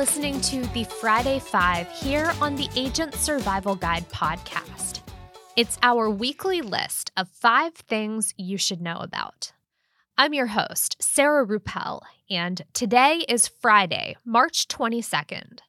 listening to the Friday Five here on the Agent Survival Guide podcast. It's our weekly list of 5 things you should know about. I'm your host, Sarah Ruppel, and today is Friday, March 22nd.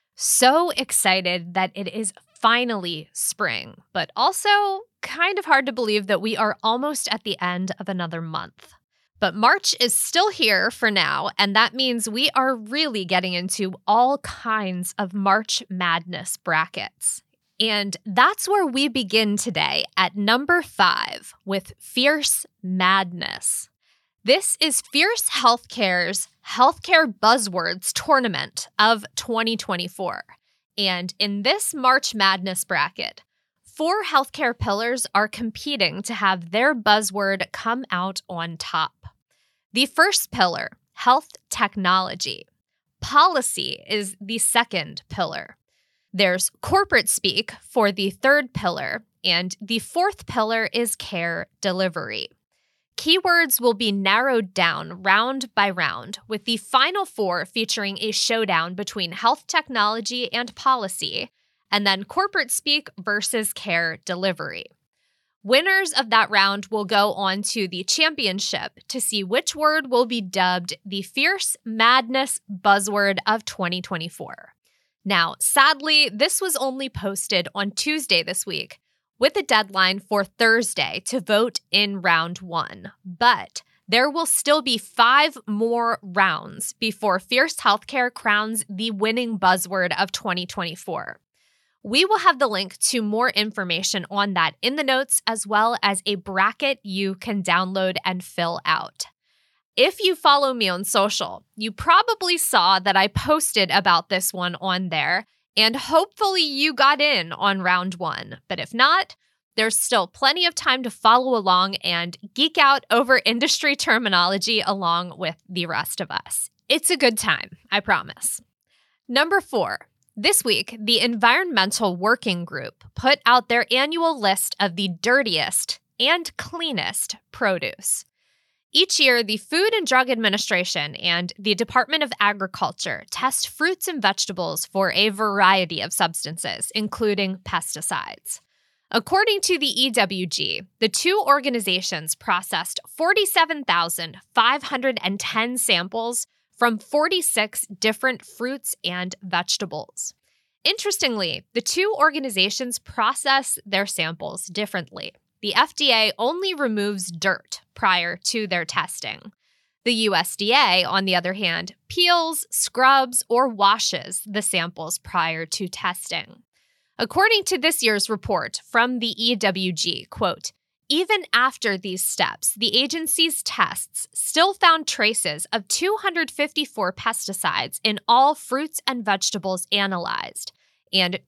So excited that it is finally spring, but also kind of hard to believe that we are almost at the end of another month. But March is still here for now, and that means we are really getting into all kinds of March Madness brackets. And that's where we begin today at number 5 with Fierce Madness. This is Fierce Healthcare's Healthcare Buzzwords Tournament of 2024. And in this March Madness bracket, 4 healthcare pillars are competing to have their buzzword come out on top. The first pillar, health technology. Policy is the second pillar. There's corporate speak for the third pillar, and the fourth pillar is care delivery. Keywords will be narrowed down round by round, with the final 4 featuring a showdown between health technology and policy, and then corporate speak versus care delivery. Winners of that round will go on to the championship to see which word will be dubbed the Fierce Madness Buzzword of 2024. Now, sadly, this was only posted on Tuesday this week, with a deadline for Thursday to vote in round 1. But there will still be 5 more rounds before Fierce Healthcare crowns the winning buzzword of 2024. We will have the link to more information on that in the notes, as well as a bracket you can download and fill out. If you follow me on social, you probably saw that I posted about this one on there, and hopefully you got in on round 1. But if not, there's still plenty of time to follow along and geek out over industry terminology along with the rest of us. It's a good time, I promise. Number 4. This week, the Environmental Working Group put out their annual list of the dirtiest and cleanest produce. Each year, the Food and Drug Administration and the Department of Agriculture test fruits and vegetables for a variety of substances, including pesticides. According to the EWG, the 2 organizations processed 47,510 samples from 46 different fruits and vegetables. Interestingly, the 2 organizations process their samples differently. The FDA only removes dirt prior to their testing. The USDA, on the other hand, peels, scrubs, or washes the samples prior to testing. According to this year's report from the EWG, quote, even after these steps, the agency's tests still found traces of 254 pesticides in all fruits and vegetables analyzed, and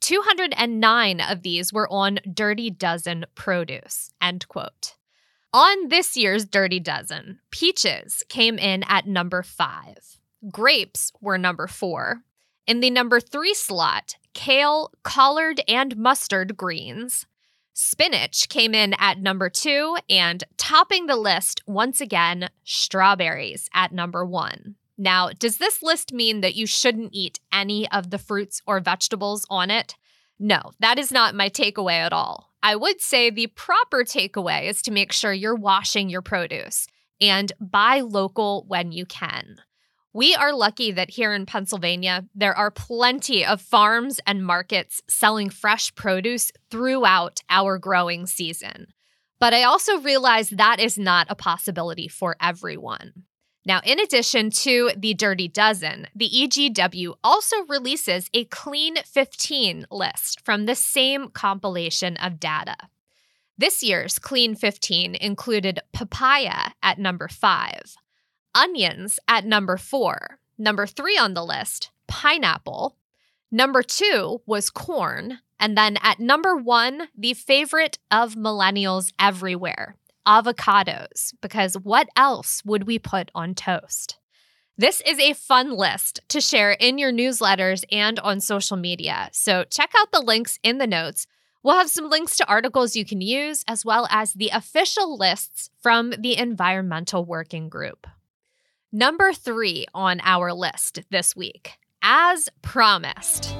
209 of these were on Dirty Dozen produce, end quote. On this year's Dirty Dozen, peaches came in at number 5. Grapes were number 4. In the number 3 slot, kale, collard, and mustard greens. Spinach came in at number 2, and topping the list, once again, strawberries at number 1. Now, does this list mean that you shouldn't eat any of the fruits or vegetables on it? No, that is not my takeaway at all. I would say the proper takeaway is to make sure you're washing your produce and buy local when you can. We are lucky that here in Pennsylvania, there are plenty of farms and markets selling fresh produce throughout our growing season. But I also realize that is not a possibility for everyone. Now, in addition to the Dirty Dozen, the EGW also releases a Clean 15 list from the same compilation of data. This year's Clean 15 included papaya at number 5, onions at number 4, number 3 on the list, pineapple, number 2 was corn, and then at number 1, the favorite of millennials everywhere, avocados, because what else would we put on toast? This is a fun list to share in your newsletters and on social media, so check out the links in the notes. We'll have some links to articles you can use, as well as the official lists from the Environmental Working Group. Number 3 on our list this week, as promised,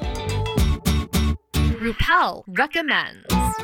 RuPaul recommends.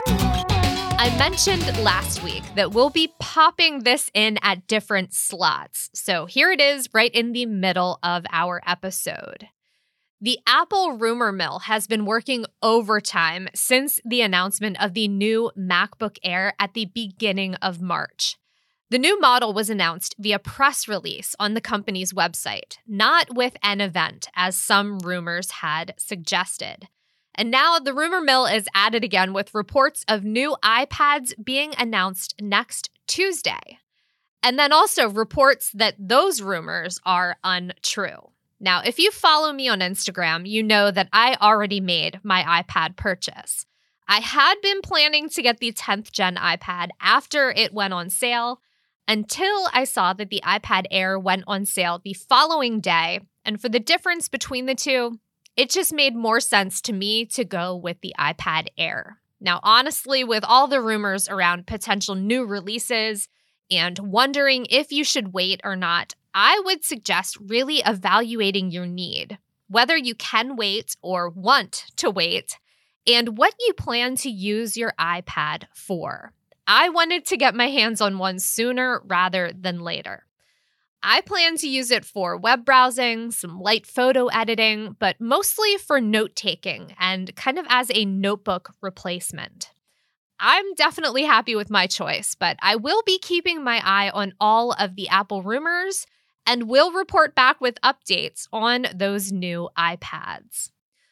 I mentioned last week that we'll be popping this in at different slots. So here it is right in the middle of our episode. The Apple rumor mill has been working overtime since the announcement of the new MacBook Air at the beginning of March. The new model was announced via press release on the company's website, not with an event, as some rumors had suggested. And now the rumor mill is at it again with reports of new iPads being announced next Tuesday. And then also reports that those rumors are untrue. Now, if you follow me on Instagram, you know that I already made my iPad purchase. I had been planning to get the 10th gen iPad after it went on sale until I saw that the iPad Air went on sale the following day. And for the difference between the two, it just made more sense to me to go with the iPad Air. Now, honestly, with all the rumors around potential new releases and wondering if you should wait or not, I would suggest really evaluating your need, whether you can wait or want to wait, and what you plan to use your iPad for. I wanted to get my hands on one sooner rather than later. I plan to use it for web browsing, some light photo editing, but mostly for note-taking and kind of as a notebook replacement. I'm definitely happy with my choice, but I will be keeping my eye on all of the Apple rumors and will report back with updates on those new iPads.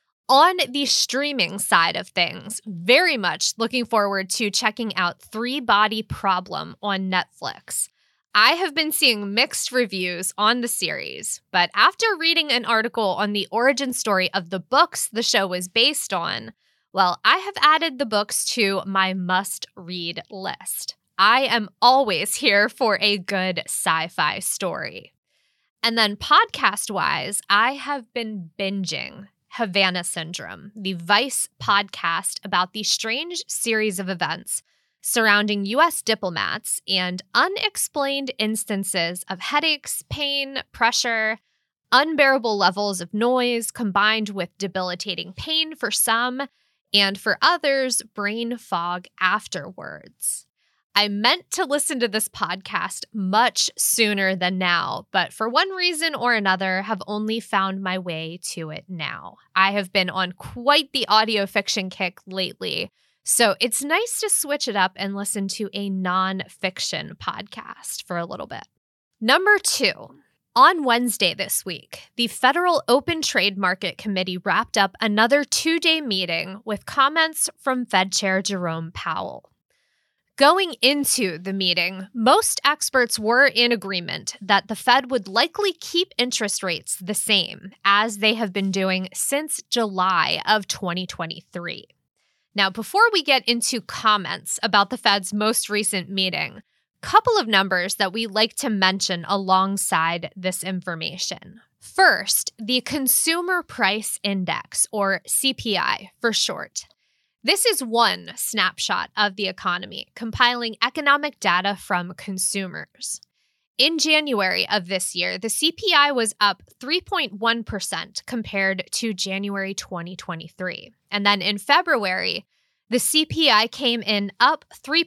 On the streaming side of things, very much looking forward to checking out Three Body Problem on Netflix. I have been seeing mixed reviews on the series, but after reading an article on the origin story of the books the show was based on, well, I have added the books to my must-read list. I am always here for a good sci-fi story. And then podcast-wise, I have been binging Havana Syndrome, the Vice podcast about the strange series of events surrounding U.S. diplomats and unexplained instances of headaches, pain, pressure, unbearable levels of noise combined with debilitating pain for some, and for others, brain fog afterwards. I meant to listen to this podcast much sooner than now, but for one reason or another have only found my way to it now. I have been on quite the audio fiction kick lately, so it's nice to switch it up and listen to a non-fiction podcast for a little bit. Number 2. On Wednesday this week, the Federal Open Trade Market Committee wrapped up another 2-day meeting with comments from Fed Chair Jerome Powell. Going into the meeting, most experts were in agreement that the Fed would likely keep interest rates the same as they have been doing since July of 2023. Now, before we get into comments about the Fed's most recent meeting, couple of numbers that we like to mention alongside this information. First, the Consumer Price Index, or CPI for short. This is one snapshot of the economy, compiling economic data from consumers. In January of this year, the CPI was up 3.1% compared to January 2023. And then in February, the CPI came in up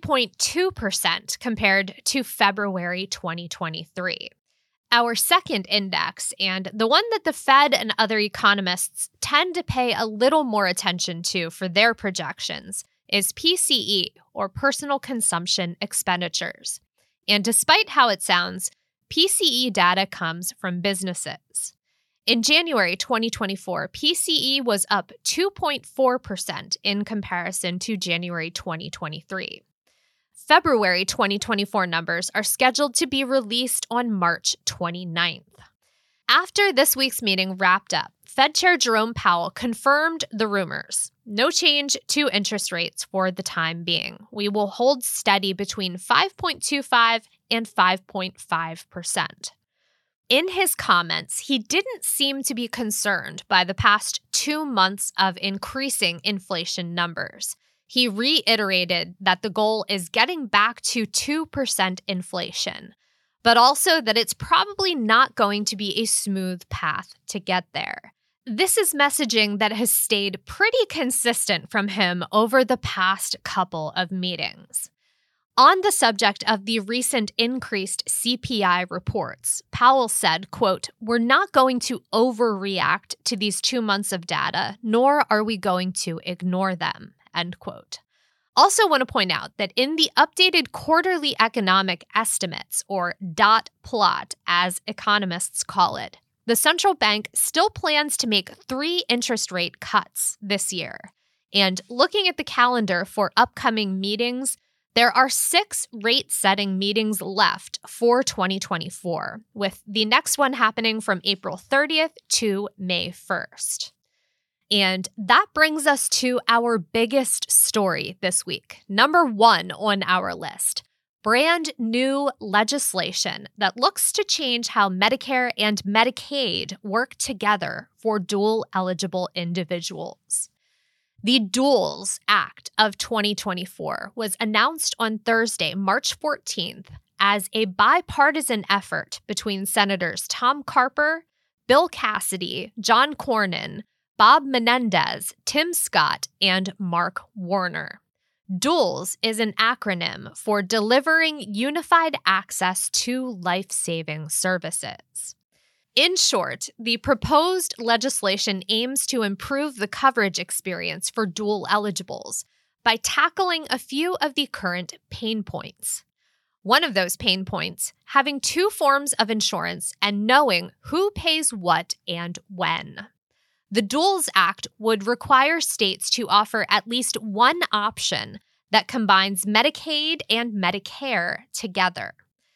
3.2% compared to February 2023. Our second index, and the one that the Fed and other economists tend to pay a little more attention to for their projections, is PCE, or Personal Consumption Expenditures. And despite how it sounds, PCE data comes from businesses. In January 2024, PCE was up 2.4% in comparison to January 2023. February 2024 numbers are scheduled to be released on March 29th. After this week's meeting wrapped up, Fed Chair Jerome Powell confirmed the rumors. No change to interest rates for the time being. We will hold steady between 5.25 and 5.5%. In his comments, he didn't seem to be concerned by the past 2 months of increasing inflation numbers. He reiterated that the goal is getting back to 2% inflation, but also that it's probably not going to be a smooth path to get there. This is messaging that has stayed pretty consistent from him over the past couple of meetings. On the subject of the recent increased CPI reports, Powell said, quote, "We're not going to overreact to these 2 months of data, nor are we going to ignore them," end quote. Also want to point out that in the updated quarterly economic estimates, or dot plot as economists call it, the central bank still plans to make 3 interest rate cuts this year. And looking at the calendar for upcoming meetings, there are 6 rate-setting meetings left for 2024, with the next one happening from April 30th to May 1st. And that brings us to our biggest story this week. Number 1 on our list, brand new legislation that looks to change how Medicare and Medicaid work together for dual-eligible individuals. The Duals Act of 2024 was announced on Thursday, March 14th, as a bipartisan effort between Senators Tom Carper, Bill Cassidy, John Cornyn, Bob Menendez, Tim Scott, and Mark Warner. Duals is an acronym for Delivering Unified Access to Life-Saving Services. In short, the proposed legislation aims to improve the coverage experience for dual eligibles by tackling a few of the current pain points. One of those pain points, having 2 forms of insurance and knowing who pays what and when. The Duals Act would require states to offer at least one option that combines Medicaid and Medicare together.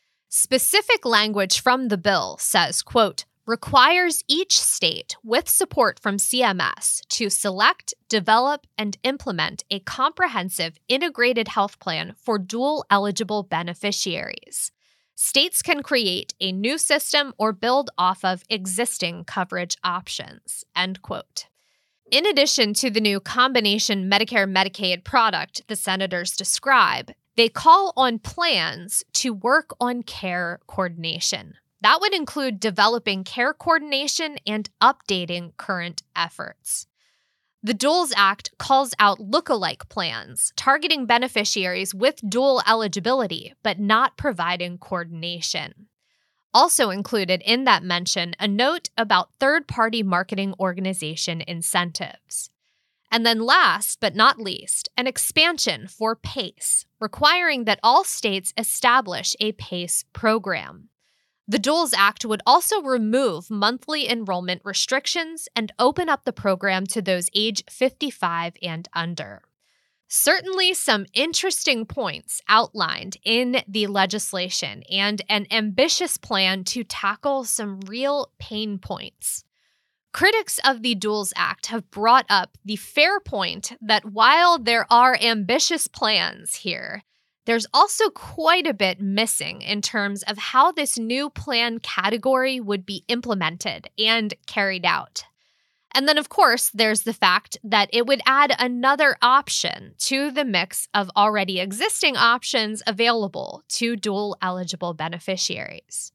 Specific language from the bill says, quote, "requires each state, with support from CMS, to select, develop, and implement a comprehensive integrated health plan for dual-eligible beneficiaries. States can create a new system or build off of existing coverage options," end quote. In addition to the new combination Medicare-Medicaid product the senators describe, they call on plans to work on care coordination. That would include developing care coordination and updating current efforts. The Duals Act calls out lookalike plans, targeting beneficiaries with dual eligibility, but not providing coordination. Also included in that mention, a note about third-party marketing organization incentives. And then last but not least, an expansion for PACE, requiring that all states establish a PACE program. The Duals Act would also remove monthly enrollment restrictions and open up the program to those age 55 and under. Certainly some interesting points outlined in the legislation and an ambitious plan to tackle some real pain points. Critics of the Duals Act have brought up the fair point that while there are ambitious plans here, there's also quite a bit missing in terms of how this new plan category would be implemented and carried out. And then, of course, there's the fact that it would add another option to the mix of already existing options available to dual-eligible beneficiaries.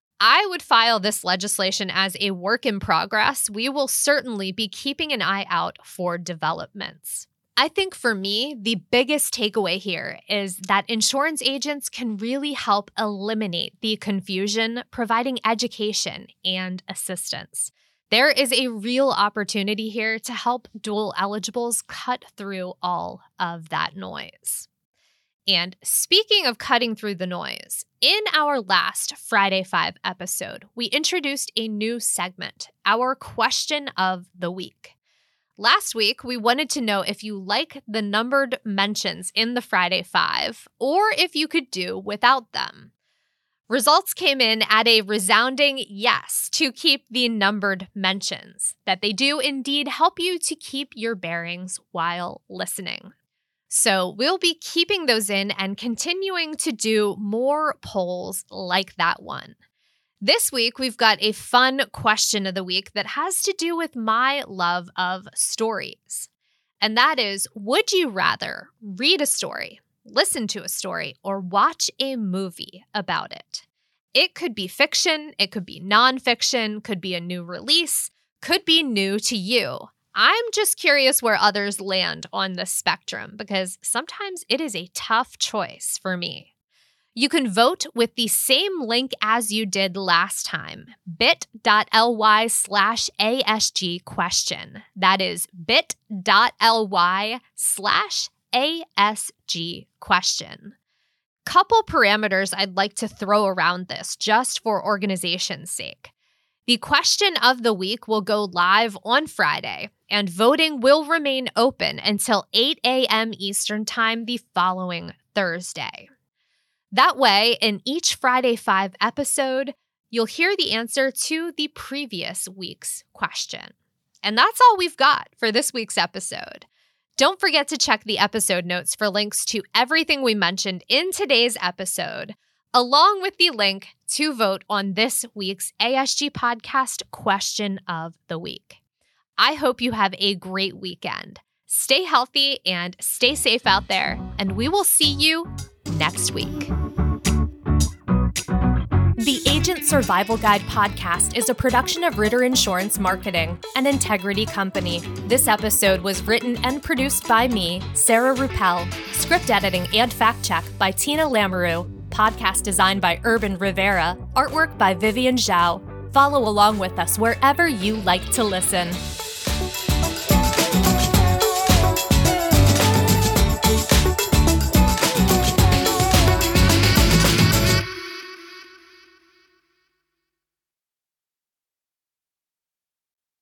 I would file this legislation as a work in progress. We will certainly be keeping an eye out for developments. I think for me, the biggest takeaway here is that insurance agents can really help eliminate the confusion, providing education and assistance. There is a real opportunity here to help dual eligibles cut through all of that noise. And speaking of cutting through the noise, in our last Friday 5 episode, we introduced a new segment, our Question of the Week. Last week, we wanted to know if you like the numbered mentions in the Friday 5, or if you could do without them. Results came in at a resounding yes to keep the numbered mentions, that they do indeed help you to keep your bearings while listening. So we'll be keeping those in and continuing to do more polls like that one. This week, we've got a fun question of the week that has to do with my love of stories. And that is, would you rather read a story, listen to a story, or watch a movie about it? It could be fiction, it could be nonfiction, could be a new release, could be new to you. I'm just curious where others land on the spectrum because sometimes it is a tough choice for me. You can vote with the same link as you did last time, bit.ly/ASG question. That is bit.ly/ASG question. Couple parameters I'd like to throw around this just for organization's sake. The question of the week will go live on Friday, and voting will remain open until 8 a.m. Eastern Time the following Thursday. That way, in each Friday 5 episode, you'll hear the answer to the previous week's question. And that's all we've got for this week's episode. Don't forget to check the episode notes for links to everything we mentioned in today's episode, along with the link to vote on this week's ASG Podcast Question of the Week. I hope you have a great weekend. Stay healthy and stay safe out there, and we will see you next week. The Agent Survival Guide podcast is a production of Ritter Insurance Marketing, an integrity company. This episode was written and produced by me, Sarah Ruppel. Script editing and fact check by Tina Lamoureux. Podcast design by Urban Rivera. Artwork by Vivian Zhao. Follow along with us wherever you like to listen.